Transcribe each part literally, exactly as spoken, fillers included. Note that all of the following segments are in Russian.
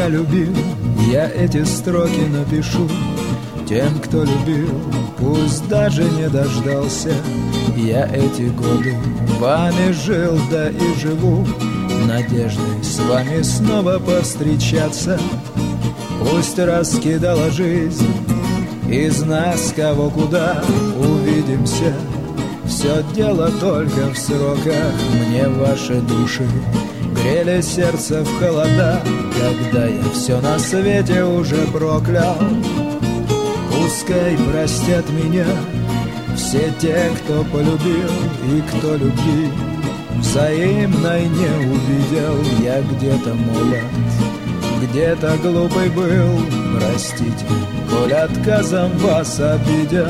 любил, я эти строки напишу тем, кто любил, пусть даже не дождался. Я эти годы вами жил, да и живу, надеждой с вами снова повстречаться. Пусть раскидала жизнь из нас кого куда, увидимся. Все дело только в сроках. Мне ваши души грели сердце в холода, когда я все на свете уже проклял. Пускай простят меня все те, кто полюбил и кто любви взаимной не увидел. Я где-то молод, где-то глупый был, простите, коль отказом вас обидел.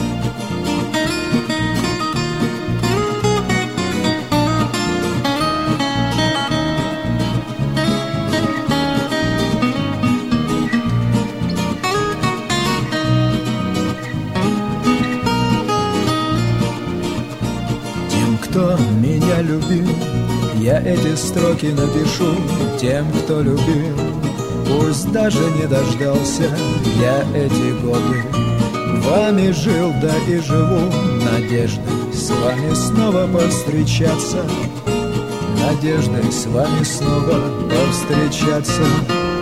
Кто меня любил, я эти строки напишу тем, кто любил, пусть даже не дождался. Я эти годы вами жил, да и живу, надеждой с вами снова повстречаться, надеждой с вами снова повстречаться.